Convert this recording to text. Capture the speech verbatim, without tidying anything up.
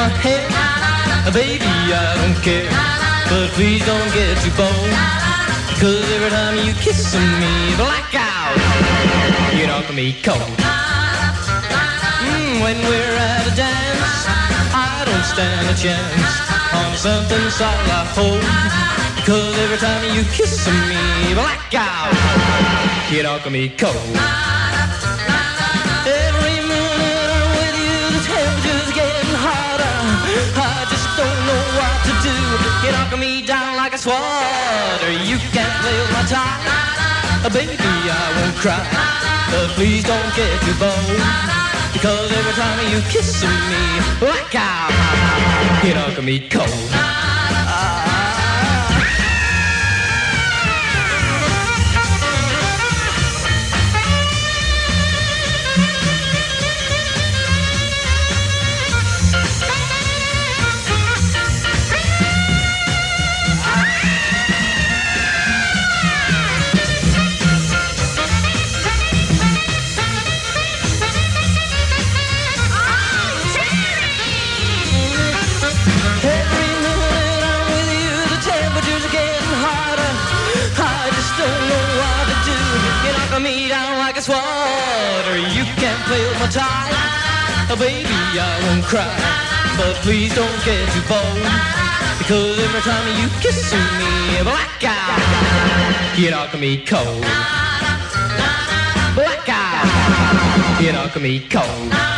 head. Baby, I don't care, but please don't get too bold, cause every time you kiss me, blackout, you knock me cold. Mm, when we're at a dance, I don't stand a chance on something solid I hold, cause every time you kiss me, blackout, you knock me cold. Every minute I'm with you, the temperature's getting hotter. I just don't know what to do. You knock me down like a swatter. You can't play with my tie. Baby, I won't cry, but please don't get too bold, because every time you kiss me, blackout, you knock me cold. Me down like a swatter. You can't play with my tie. Baby, I won't cry, but please don't get too bold, because every time you kiss me, blackout, you knock me cold. Blackout, you knock me cold.